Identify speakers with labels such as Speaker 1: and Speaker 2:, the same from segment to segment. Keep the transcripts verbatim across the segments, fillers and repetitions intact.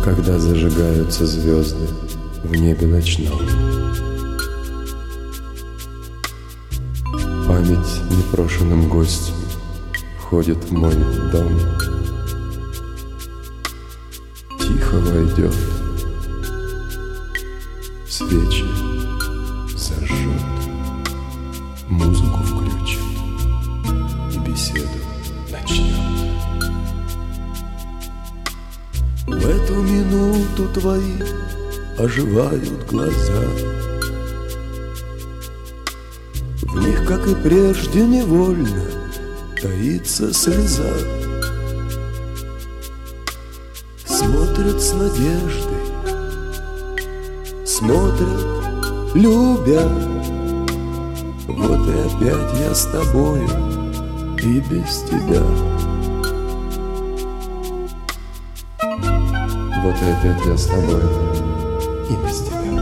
Speaker 1: когда зажигаются звезды в небе ночном. Память непрошенным гостем входит в мой дом. Тихо войдет, свечи зажжет, музыку включит и беседу начнет. В эту минуту твои оживают глаза. В них, как и прежде, невольно таится слеза. Смотрят с надеждой, смотрят, любя. Вот и опять я с тобою и без тебя. Вот и опять я с тобой и без тебя.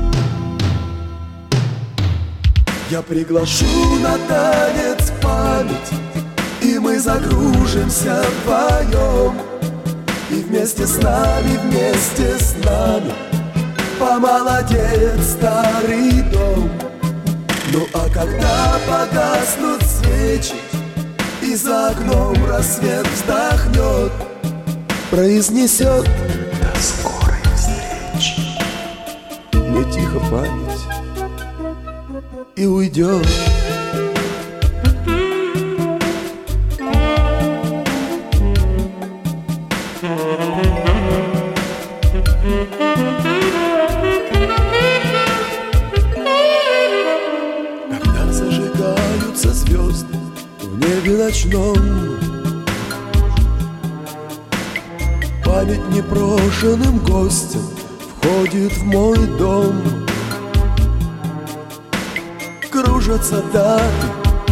Speaker 1: Я приглашу на танец память, и мы загружимся вдвоем. И вместе с нами, вместе с нами помолодеет старый дом. Ну а когда погаснут свечи и за окном рассвет вздохнет, произнесет: до скорой встречи. Мне тихо память и уйдет. Когда зажигаются звезды в небе ночном, память непрошенным гостем входит в мой дом. Кружатся даты,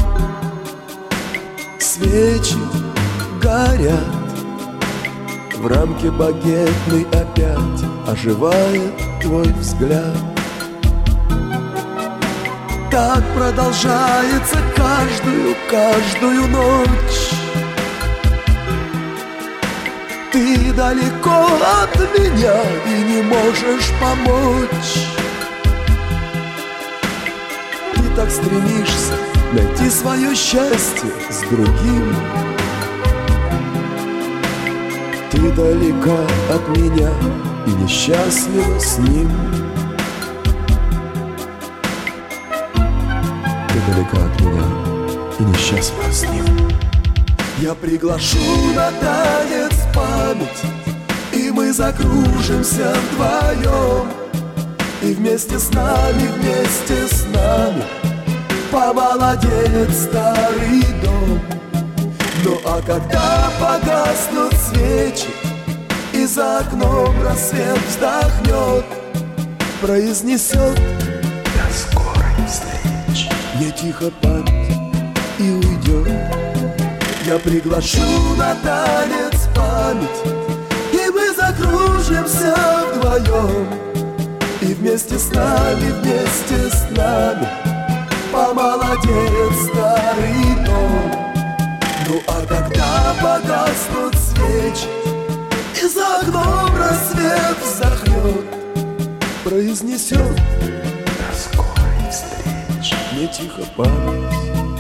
Speaker 1: свечи горят, в рамке багетной опять оживает твой взгляд. Так продолжается каждую, каждую ночь. Ты далеко от меня и не можешь помочь. Ты так стремишься найти свое счастье с другим. Ты далека от меня и несчастлива с ним. Ты далека от меня и несчастлива с ним. Я приглашу на танец память, и мы закружимся вдвоем. И вместе с нами, вместе с нами помолодеет старый дом. Ну а когда погаснут свечи и за окном рассвет вздохнет, произнесет: до скорой встречи. Мне тихо память и уйдет. Я приглашу на танец память, и мы закружимся вдвоем. И вместе с нами, вместе с нами помолодеет старый дом. Ну а когда погаснут свечи и за окном рассвет вздохнет, произнесет: до скорой встречи. Мне тихо память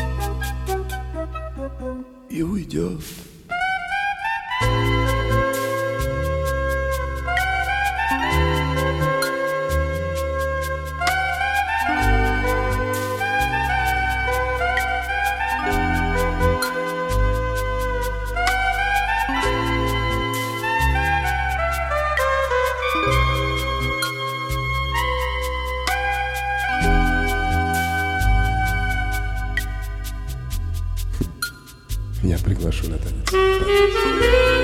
Speaker 1: и уйдет. Я приглашу на танец.